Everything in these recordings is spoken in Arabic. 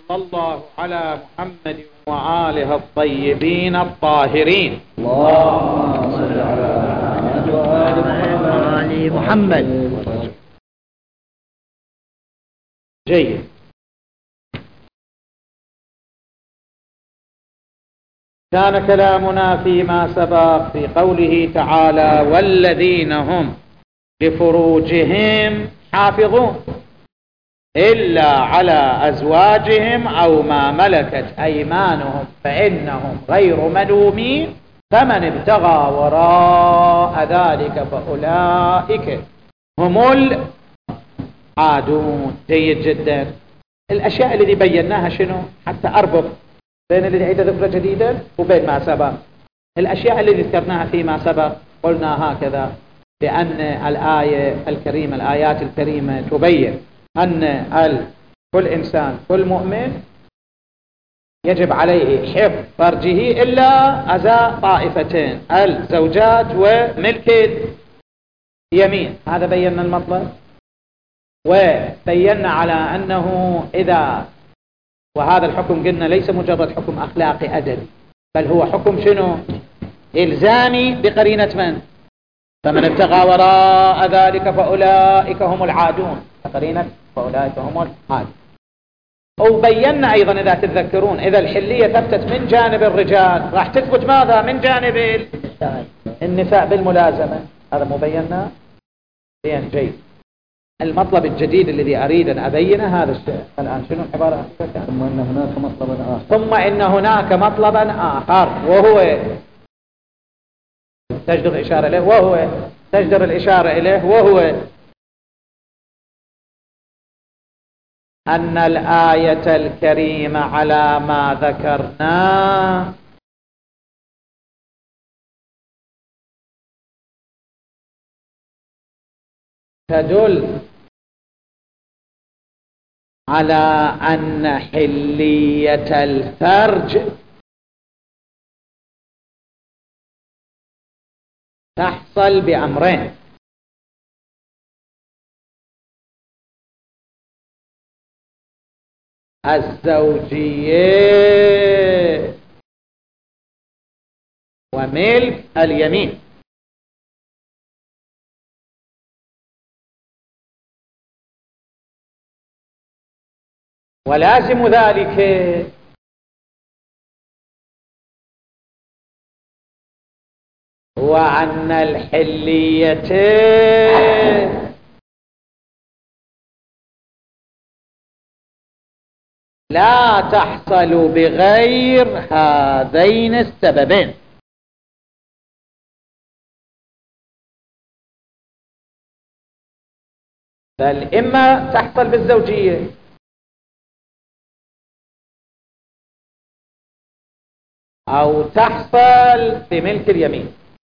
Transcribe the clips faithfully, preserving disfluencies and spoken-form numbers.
صلى الله على محمد وآله الطيبين الطاهرين. اللهم صل على محمد وآل محمد. جيد. كان كلامنا فيما سبق في قوله تعالى: والذين هم لفروجهم حافظون إلا على أزواجهم أو ما ملكت أيمانهم فإنهم غير ملومين فمن ابتغى وراء ذلك فأولئك هم العادون. جيد جدا. الأشياء التي بيناها شنو حتى أربط بين الذي عيد ذكر جديدا وبين ما سبق. الأشياء التي ذكرناها فيما سبق قلنا هكذا لأن الآية الكريمة الآيات الكريمة تبين أن كل إنسان كل مؤمن يجب عليه حفظ فرجه إلا أذى طائفتين: الزوجات وملك اليمين. هذا بينا المطلب، وبينا على أنه إذا وهذا الحكم قلنا ليس مجرد حكم أخلاقي أدبي، بل هو حكم شنو؟ إلزامي بقرينة من؟ فمن ابتغى وراء ذلك فأولئك هم العادون. قرينة فأولئك هم العادون. وبينا أيضا إذا تتذكرون إذا الحلية ثبتت من جانب الرجال راح تثبت ماذا؟ من جانب النساء بالملازمة. هذا مبينا. زين جيد. المطلب الجديد الذي أريد أن أبينه هذا الشيء الآن شنو العبارة؟ ثم إن هناك مطلبا آخر ثم إن هناك مطلبا آخر وهو تجدر الإشارة إليه وهو تجدر الإشارة إليه وهو أن الآية الكريمة على ما ذكرنا تدل على أن حلية الفرج تحصل بأمرين: الزوجية وملك اليمين. ولازم ذلك هو أن الحلية لا تحصل بغير هذين السببين. بل إما تحصل بالزوجية أو تحصل بملك اليمين.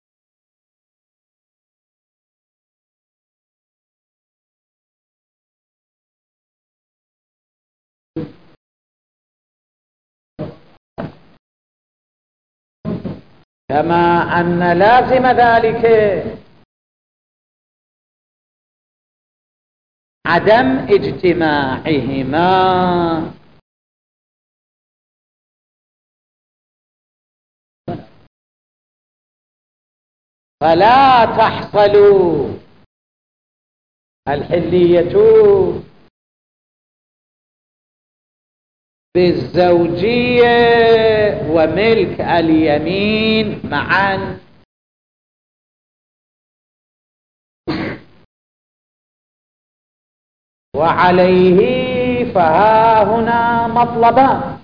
كما أن لازم ذلك عدم اجتماعهما. فلا تحصل الحلية بالزوجية وملك اليمين معا. وعليه فها هنا مطلبان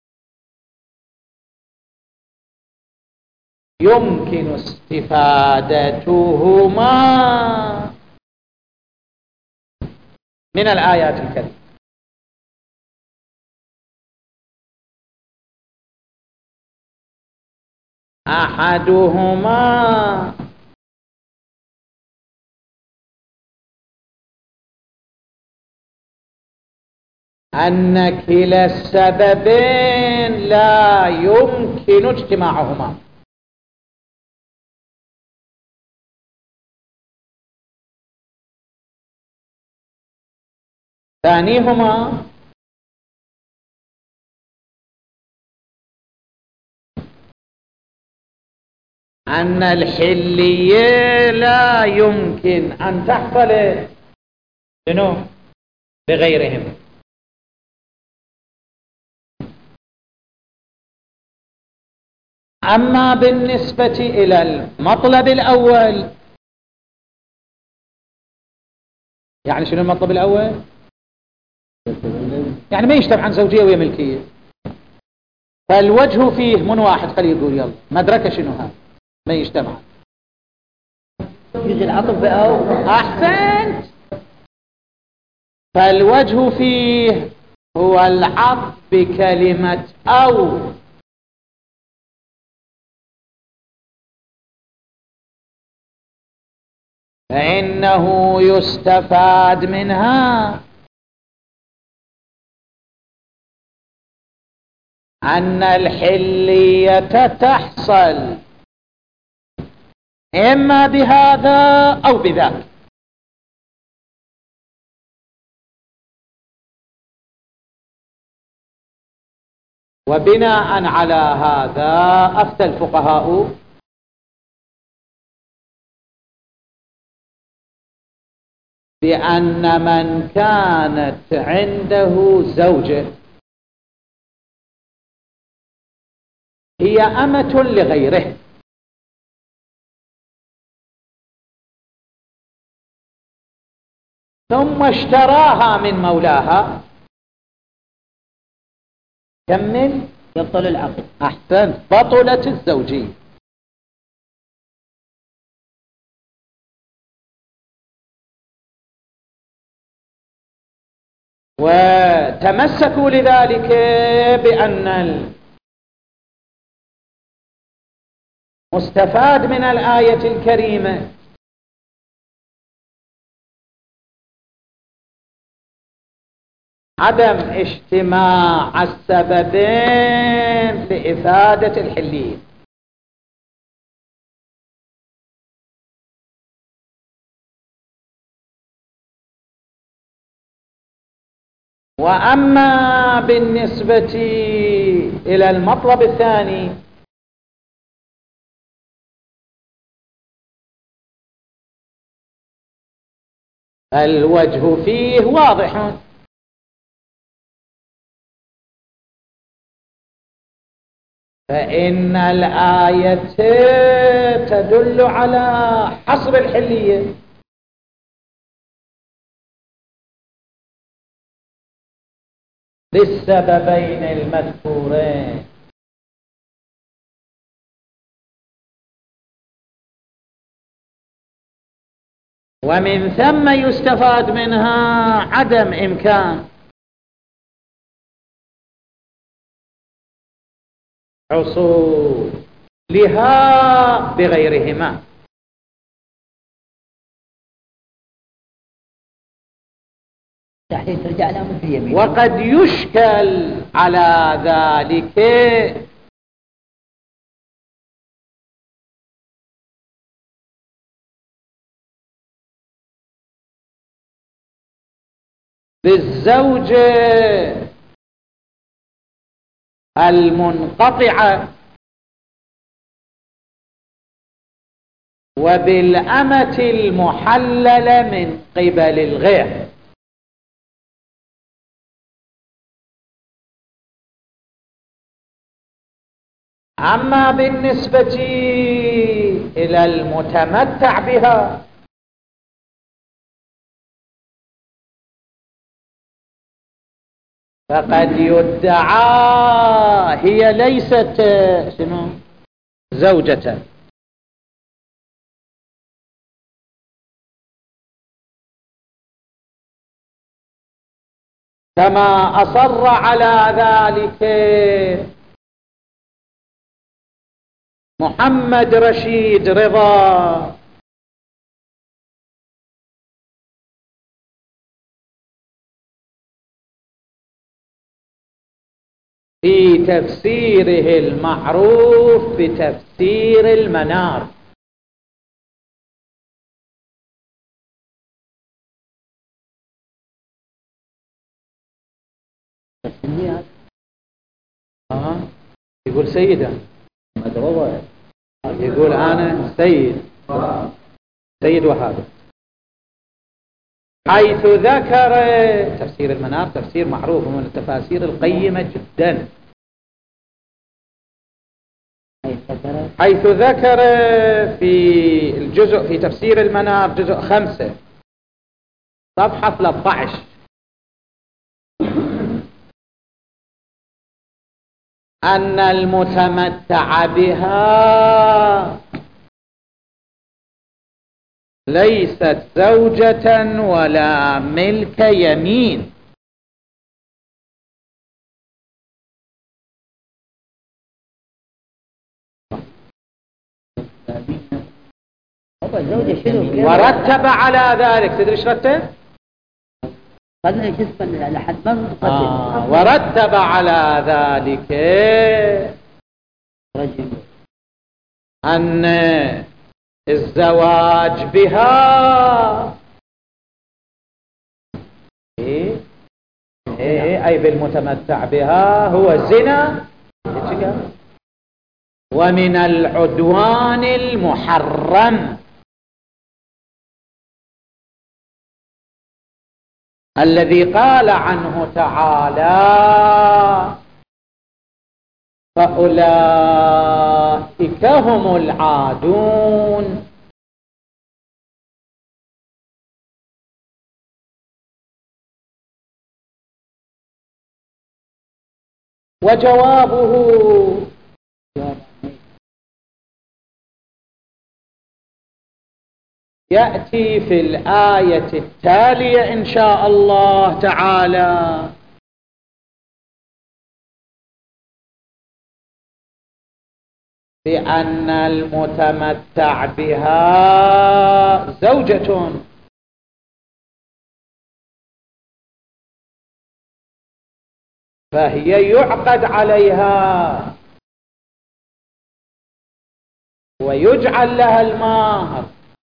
يمكن استفادتهما من الآيات الكريمة. أحدهما أن كلا السببين لا يمكن اجتماعهما. ثانيهما أن الحلية لا يمكن أن تحصل شنو بغيرهم. أما بالنسبة إلى المطلب الأول، يعني شنو المطلب الأول؟ يعني ما يجتمع زوجية ويا ملكية. فالوجه فيه من واحد، خليه يقول يلا مدركة شنو هذا ما يجتمع. يجي العطف أو أحسنت. فالوجه فيه هو العطف بكلمة أو، فإنه يستفاد منها أن الحلية تحصل إما بهذا أو بذاك. وبناء على هذا أفتى الفقهاء بأن من كانت عنده زوجة هي أمة لغيره، ثم اشتراها من مولاها، كمل. يبطل العقد. أحسنت، بطلت الزوجية. وتمسكوا لذلك بأن المستفاد من الآية الكريمة عدم اجتماع السببين لإفادة الحلية. وأما بالنسبة إلى المطلب الثاني الوجه فيه واضح، فإن الآية تدل على حصر الحلية للسببين المذكورين. ومن ثم يستفاد منها عدم إمكان حصولها بغيرهما. تحديد ترجع لها مثل يمين. وقد يشكل على ذلك بالزوجة المنقطعة وبالأمة المحللة من قبل الغير. أما بالنسبة إلى المتمتع بها فقد يدعى هي ليست شنو زوجة، كما أصر على ذلك محمد رشيد رضا في تفسيره المعروف بتفسير المنار. آه. يقول سيدا مدروبة يقول أنا سيد سيد وهابي، حيث ذكر تفسير المنار تفسير معروف من التفاسير القيمة جدا، حيث ذكر في الجزء في تفسير المنار جزء خمسة صفحة ثلاثة عشر أن المتمتع بها ليست زوجة ولا ملك يمين. ورتب على ذلك، تدري ايش رتب؟ آه ورتب على ذلك أن الزواج بها إيه؟ إيه؟ أي بالمتمتع بها هو الزنا ومن العدوان المحرم الذي قال عنه تعالى فأولئك هم العادون. وجوابه يأتي في الآية التالية إن شاء الله تعالى. بأن المتمتع بها زوجة فهي يعقد عليها ويجعل لها المهر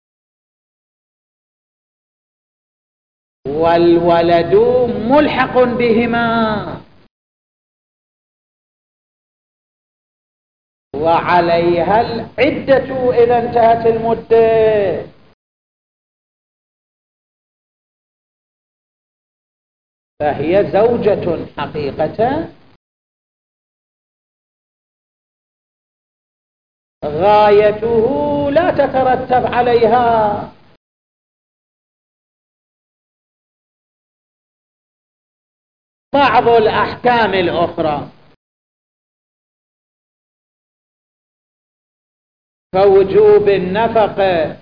والولد ملحق بهما وعليها العدة إذا انتهت المدة. فهي زوجة حقيقة غايته لا تترتب عليها بعض الأحكام الأخرى كوجوب النفقة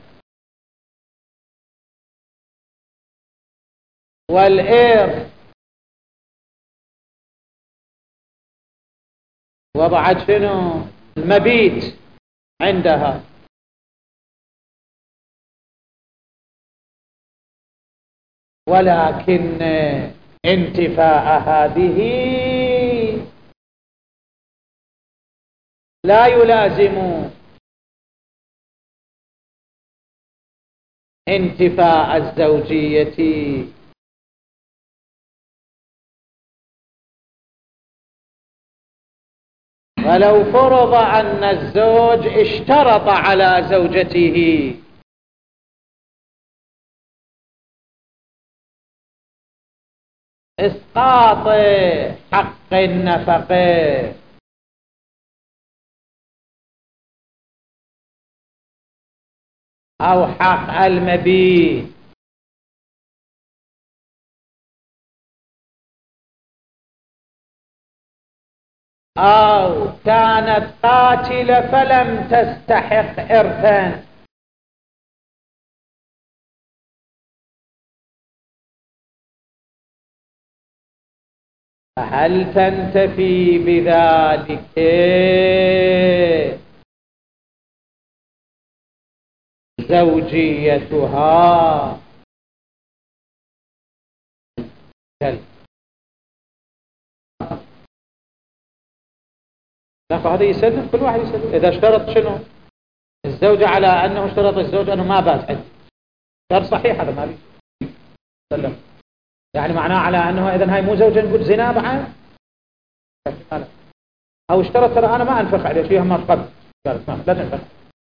والإرث وبعد شنو المبيت عندها. ولكن انتفاء هذه لا يلازم انتفاء الزوجية. ولو فرض أن الزوج اشترط على زوجته إسقاط حق النفقة أو حق المبيت أو كانت قاتلة فلم تستحق إرثا فهل تنتفي بذلك زوجيتها؟ لا فهذا يسلم، كل واحد يسلم. إذا اشترط شنو الزوجة على أنه اشترط الزوج أنه ما بات عندي، شرط صحيح هذا ما بيسلم، يعني معناه على أنه إذن هاي مو زوجة نقول زنا بعد، أو اشترط ترى أنا ما أنفق عليه شيء ما قبل، لا تنفق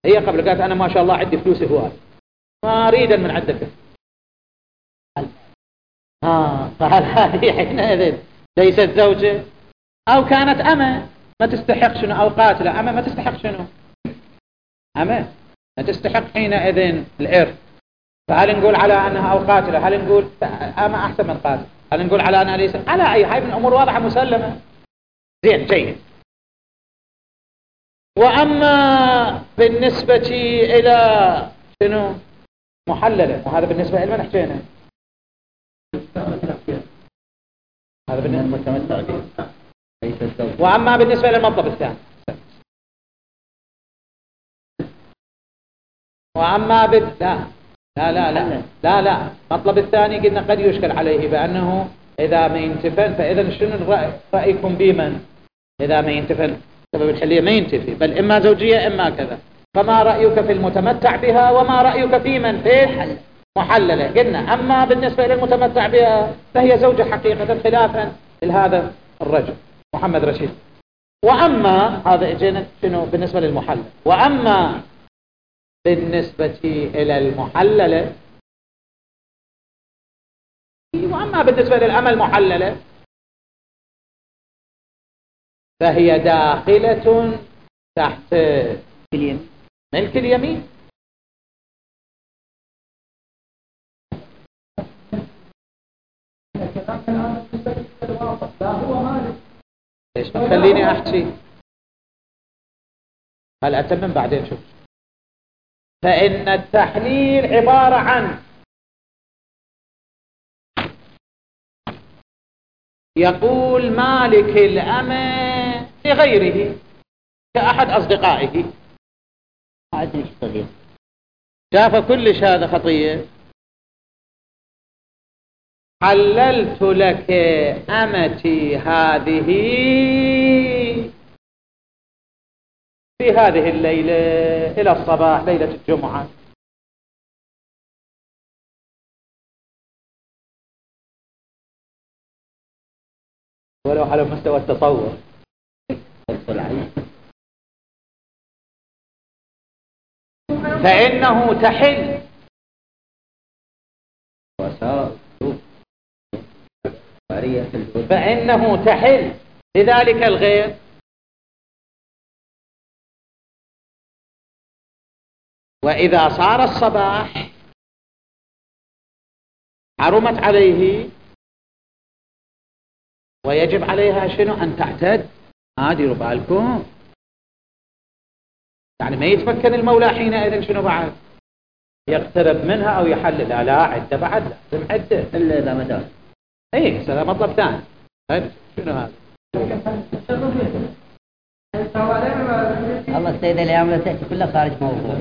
هي قبل قالت أنا ما شاء الله عندي فلوس هواي ما أريد من عندك. آه فهل هذه حينئذ ليست زوجة؟ أو كانت أمة ما تستحق شنو؟ أو قاتلة أمة ما تستحق شنو؟ أمة ما تستحق حينئذ الإرث. فهل نقول على أنها أو قاتلة؟ هل نقول أمة أحسن من قاتل؟ هل نقول على أنها ليس؟ على أي حال من الأمور واضحة مسلمة. زين جيد. وأما بالنسبة إلى شنو؟ محللة، وهذا بالنسبة إلى من حكينا؟ هذا بالنسبة للمتمتع. وأما بالنسبة للمطلب الثاني. وأما بال لا لا لا لا لا لا المطلب الثاني قلنا قد يشكل عليه بأنه إذا ما ينتفن، فإذا شنو رأيكم بمن؟ إذا ما ينتفن سبب الحلية ما ينتفي، بل إما زوجية إما كذا. فما رأيك في المتمتع بها وما رأيك في من في محللة؟ قلنا أما بالنسبة للمتمتع بها فهي زوجة حقيقة خلافا لهذا الرجل محمد رشيد. وأما هذا اجينا شنو بالنسبة للمحلل. وأما بالنسبة إلى المحللة، وأما بالنسبة للأمة المحللة فهي داخلة تحت ملك اليمين. ليش خليني أحكي؟ هل أتمم بعدين شوف. فإن التحليل عبارة عن يقول مالك الأمة لغيره كأحد أصدقائه شاف كلش هذا خطية، حللت لك أمتي هذه في هذه الليلة إلى الصباح ليلة الجمعة. ولو على مستوى التصور فإنه تحل فإنه تحل لذلك الغير. وإذا صار الصباح حرمت عليه ويجب عليها شنو؟ أن تعتد. ديروا بالكم يعني ما يتمكن المولى حينئذ شنو بعد؟ يقترب منها أو يحلل. لا لا عدة بعد لازم عدة إلا إذا ما دام. إيه هذا مطلب ثاني. طيب شنو هذا؟ الله السيدة الأيام لا تأتي كلها خارج موضوع.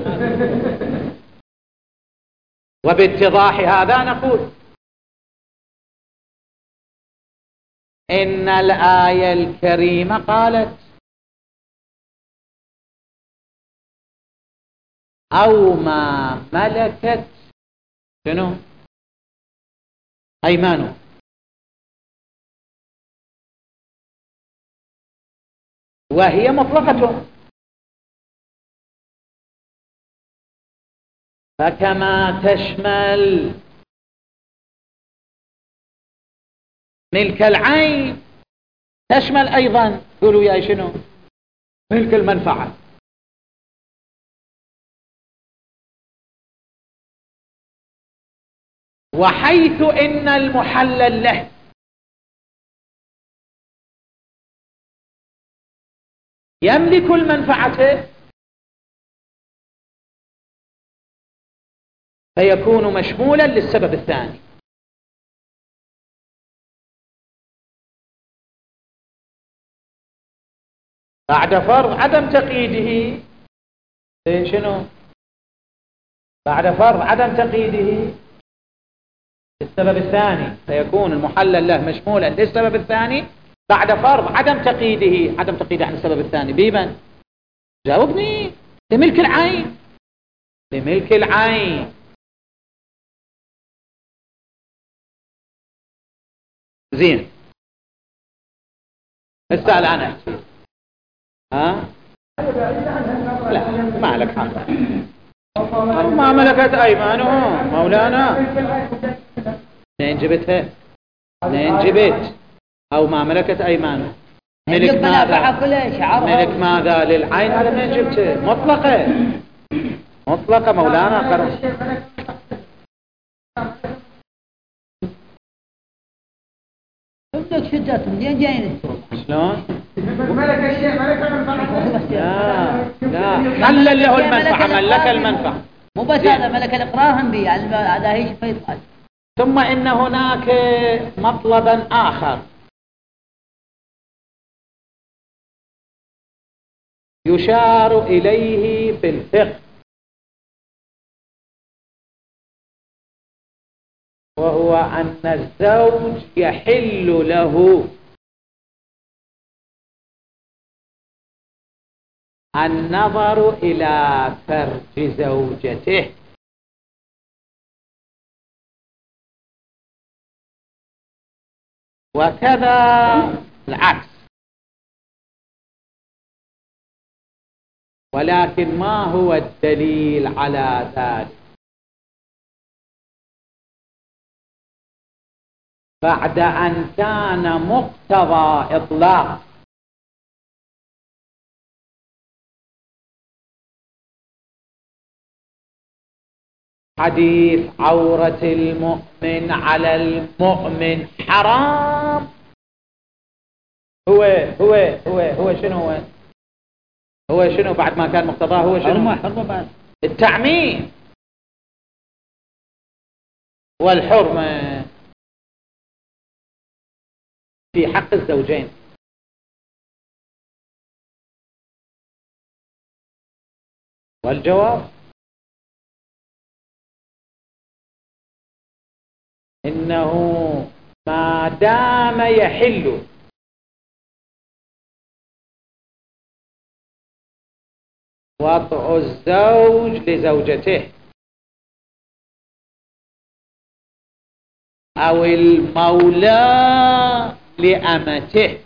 وباتضاح هذا نقول إن الآية الكريمة قالت أو ما ملكت شنو؟ أيمانه. وهي مطلقة، فكما تشمل ملك العين تشمل أيضا قولوا يا شنو؟ ملك المنفعة. وحيث إن المحلل له يملك المنفعة فيكون مشمولا للسبب الثاني. بعد فرض عدم تقييده شنو؟ بعد فرض عدم تقييده للسبب الثاني فيكون المحلل له مشمولا للسبب الثاني بعد فرض عدم تقييده. عدم تقييده عن السبب الثاني بمن؟ جاوبني. بملك العين. بملك العين. زين هسه الآن أحكي. ها لا ما لك حق. ما ملكت أيمانهم مولانا منين جبتها؟ منين جبت؟ أو ما ملكت أيمانهم ملك ماذا؟ ملك ماذا للعين؟ هذا منين جبته؟ مطلقة مطلقة مولانا قرن. بدك شدات منين جايين شلون؟ ملك الشيء ملك المنفعة. لا لا حلل له المنفعة ملك المنفعة. مو بس هذا ملك الإقرار هم بي هذا هيش فيصل. ثم إن هناك مطلبا آخر يشار إليه في الفقه، وهو أن الزوج يحل له النظر إلى فرج زوجته، وكذا العكس. ولكن ما هو الدليل على ذلك؟ بعد أن كان مقتضى إطلاق حديث عورة المؤمن على المؤمن حرام، هو هو هو هو شنو هو هو شنو بعد ما كان مقتضاه؟ هو شنو؟ التعميم والحرمة في حق الزوجين. والجواب إنه ما دام يحل وطء الزوج لزوجته أو المولى لأمته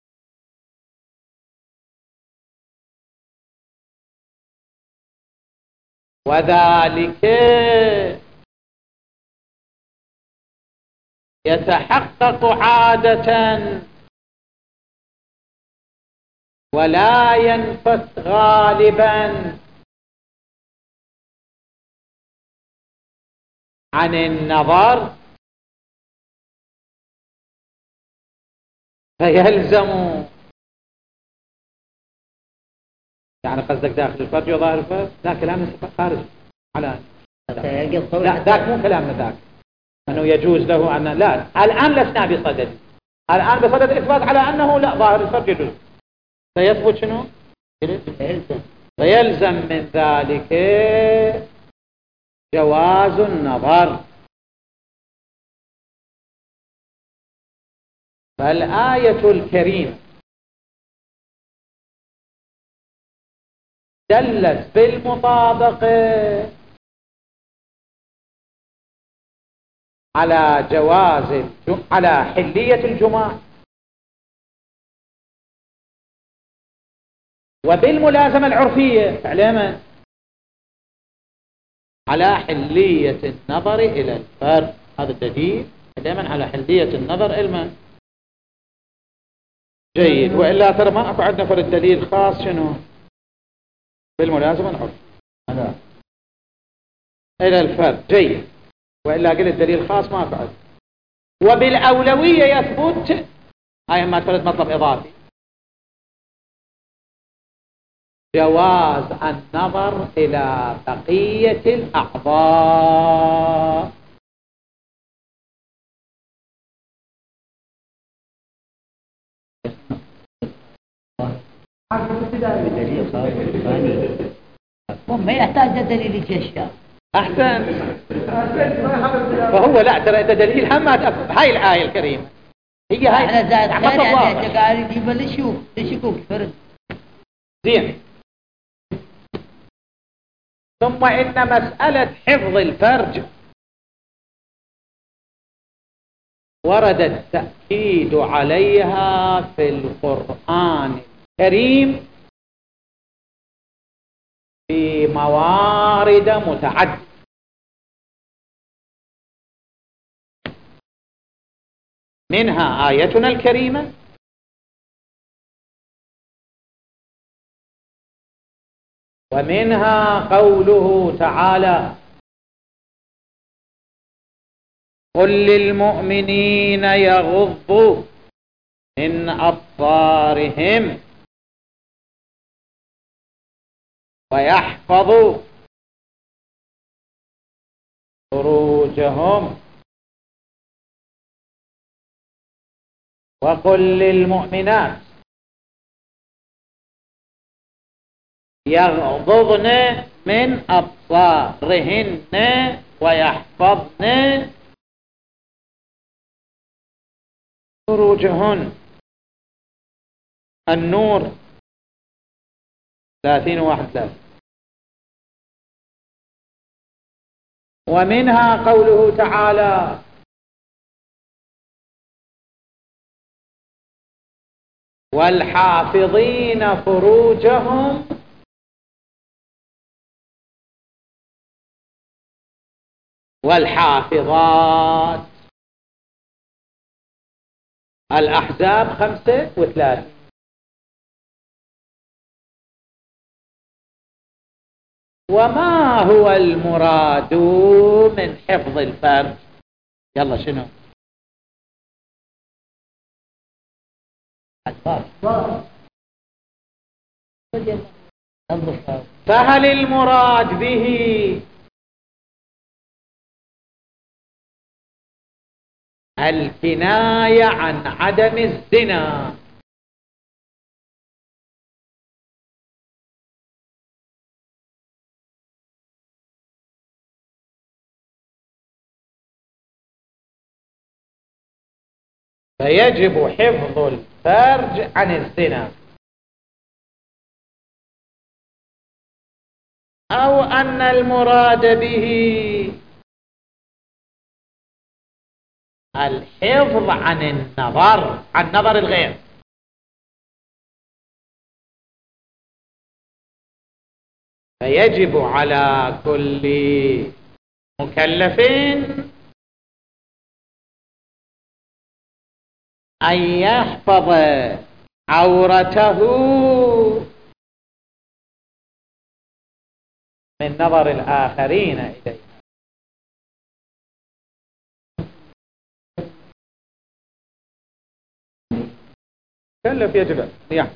وذلك يتحقق عادة ولا ينفك غالبا عن النظر، فيلزم يعني قصدك داخل الفرج وظاهر الفرج؟ لا كلامنا خارج على لا ذاك مو كلامنا ذاك أنه يجوز له أن لا. الآن لسنا بصدد، الآن بصدد إثبات على أنه لا ظاهر الفرج يجوز، فيثبت شنو؟ فيلزم من ذلك جواز النظر. فالآية الكريمة دلت بالمطابقة على جواز على حلية الجماع، وبالملازمة العرفية فعليا على حلية النظر إلى الفرد. هذا الدليل دائما على حلية النظر إلى جيد. وإلا ترى ما أكو عندنا فرد دليل خاص شنو بالملازمة العرفية إلى الفرد جيد، وإلا قلت دليل خاص ما أكو عندنا. وبالأولوية يثبت هاي ما تفرد مطلب إضافي جواز النظر إلى بقية الأعضاء. ما يحتاج دليل الأشياء. أحسن. فهو لا ترى ده دليل هم ما تأخذ هاي الآية الكريمة هي هاي احنا زائد خير يعني انت قاعد يجيب لشوف لشكوك فرد زين. ثم إن مسألة حفظ الفرج ورد التأكيد عليها في القرآن الكريم في موارد متعددة. منها آيتنا الكريمة، ومنها قوله تعالى: قل للمؤمنين يغضوا من أبصارهم ويحفظوا فروجهم وقل للمؤمنات يغضضن من أبصارهن ويحفظن فروجهن. النور ثلاثين واحد ثلاثين. ومنها قوله تعالى: والحافظين فروجهم والحافظات. الأحزاب خمسة وثلاثين. وما هو المراد من حفظ الفرج؟ يلا شنو؟ فهل المراد به الكناية عن عدم الزنا، فيجب حفظ الفرج عن الزنا، أو أن المراد به الحفظ عن النظر، عن نظر الغير؟ فيجب على كل مكلف أن يحفظ عورته من نظر الآخرين إليه. كلف يجب يعني.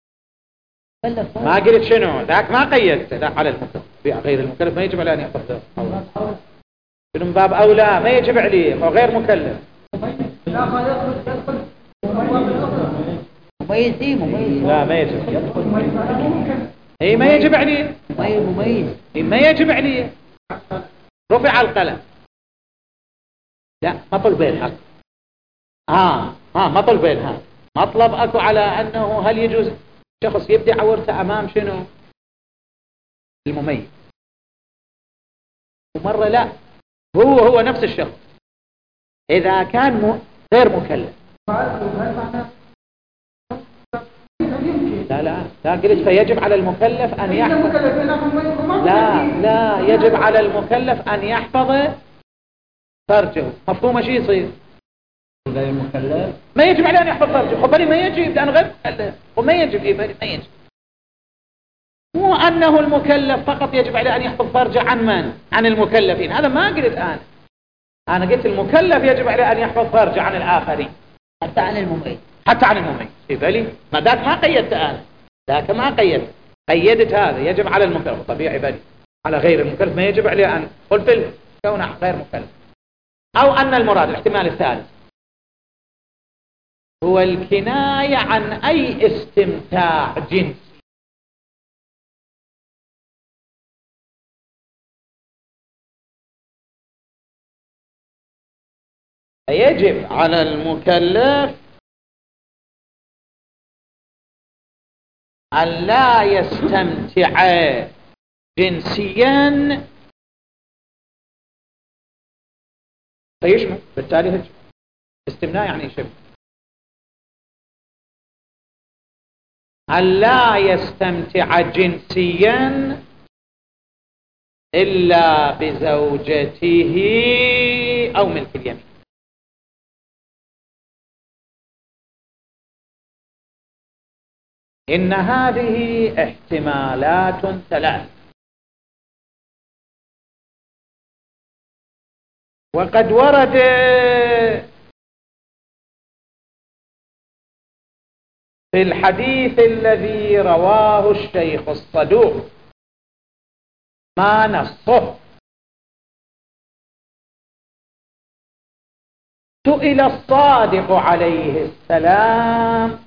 ما قلت شنو ذاك، ما قيدت ذاك على المكلف، غير المكلف ما يجب عليه أن يحفظ عورته. شنو من باب أولى ما يجب عليه، هو غير مكلف. مميز مميز لا ما يجب. اي ما يجب عليه. مميز ما يجب عليه. رفع القلم. لا ما طلبين حق. ها ها ما طلبين. ها مطلب اكو على انه هل يجوز شخص يبدي عورته امام شنو المميز، ومرة لا هو هو نفس الشخص اذا كان م... غير مكلف. لا لا لا قلت فيجب على المكلف أن يحفظ. لا لا يجب على المكلف أن يحفظ فرجه. مفهوم شيء يصير؟ غير مكلف ما يجب عليه أن يحفظ فرجه. خبري ما يجب لأن غير مكلف وما يجب. إيه ما يجب. مو أنه المكلف فقط يجب عليه أن يحفظ فرجه عن من؟ عن المكلفين. هذا ما قلت أنا. أنا قلت المكلف يجب عليه أن يحفظ فرجه عن الآخرين، حتى عن المميز. حتى عن المميز. إيه بالي ما ذاك ما قيدت أنا، ذاك ما قيدت. قيدت هذا يجب على المكلف. طبيعي بالي على غير المكلف ما يجب عليه أن قل في كونه غير مكلف. أو أن المراد الاحتمال الثالث هو الكناية عن أي استمتاع جنسي. يجب على المكلف أن لا يستمتع جنسيا فيشمل بالتالي هج استمناء يعني شبه. أن لا يستمتع جنسيا إلا بزوجته أو ملك اليمين. إن هذه احتمالات ثلاث، وقد ورد في الحديث الذي رواه الشيخ الصدوق ما نصه. سئل الصادق عليه السلام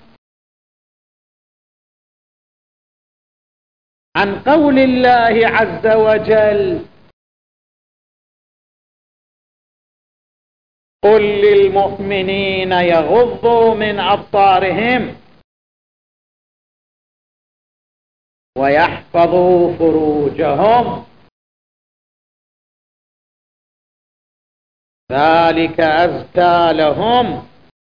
عن قول الله عز وجل: قل للمؤمنين يغضوا من أبصارهم ويحفظوا فروجهم ذلك أزكى لهم.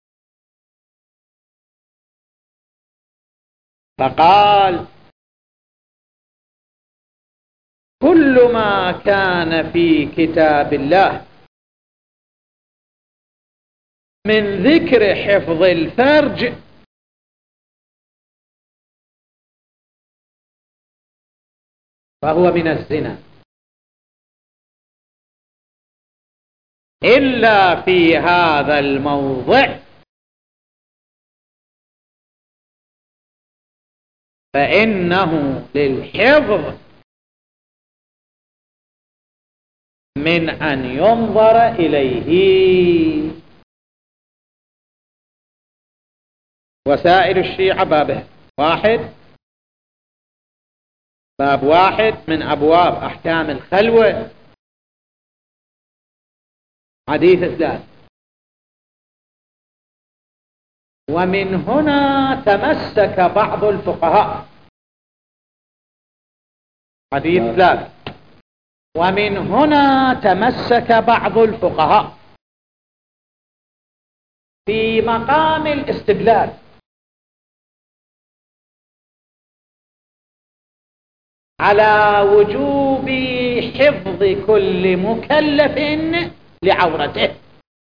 فقال: كل ما كان في كتاب الله من ذكر حفظ الفرج فهو من الزنا، إلا في هذا الموضع فإنه للحفظ من أن ينظر إليه. وسائل الشيعة بابه واحد، باب واحد من أبواب أحكام الخلوة، حديث اثنان. ومن هنا تمسك بعض الفقهاء، حديث ثلاث. ومن هنا تمسك بعض الفقهاء في مقام الاستدلال على وجوب حفظ كل مكلف لعورته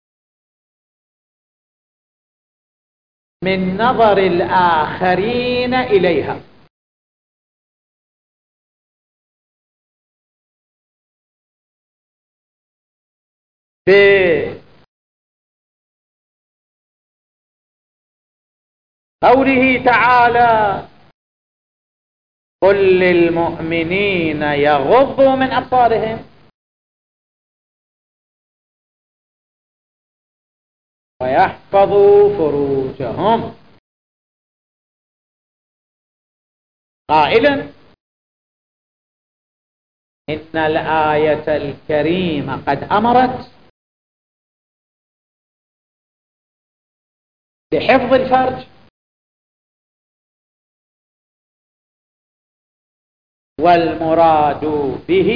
من نظر الآخرين إليها. بقوله تعالى: قل للمؤمنين يغضوا من أبصارهم ويحفظوا فروجهم، قائلا: إن الآية الكريمة قد أمرت بحفظ الفرج، والمراد به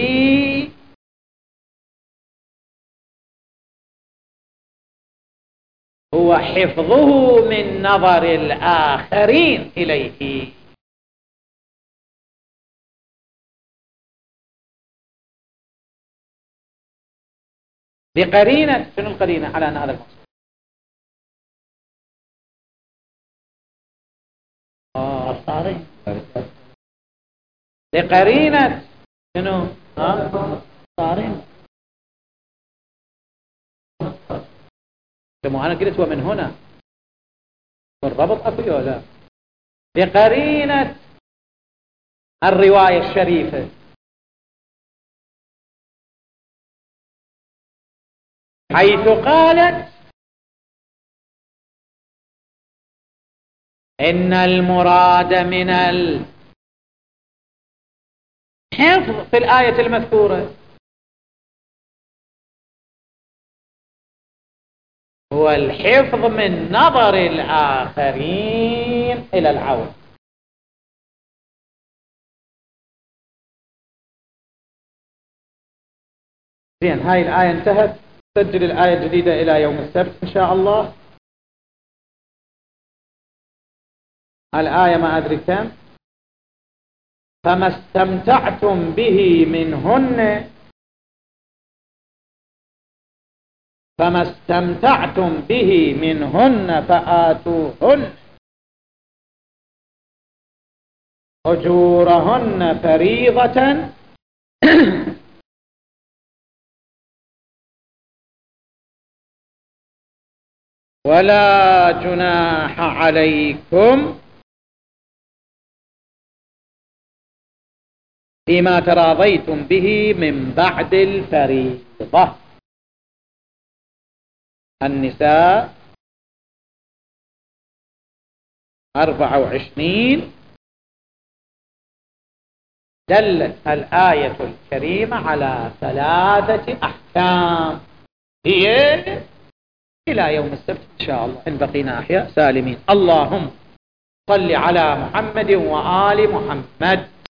هو حفظه من نظر الآخرين إليه. بقرينة، شنو القرينة على أن هذا المقصود؟ آه بقرينة شنو؟ ها؟ صارم. لما أنا قلت ومن هنا الربط أكو ولا؟ بقرينة الرواية الشريفة حيث قالت: إن المراد من الحفظ في الآية المذكورة هو الحفظ من نظر الآخرين إلى العورة. زين، هاي الآية انتهت. سجل الآية الجديدة إلى يوم السبت إن شاء الله. الآية ما أدري كم فما استمتعتم به منهن فما استمتعتم به منهن فآتوهن أجورهن فريضة ولا جناح عليكم فيما تراضيتم به من بعد الفريضة. النساء أربعة وعشرين. دلت الآية الكريمة على ثلاثة أحكام هي إلى يوم السبت إن شاء الله إن بقينا أحياء سالمين. اللهم صل على محمد وآل محمد.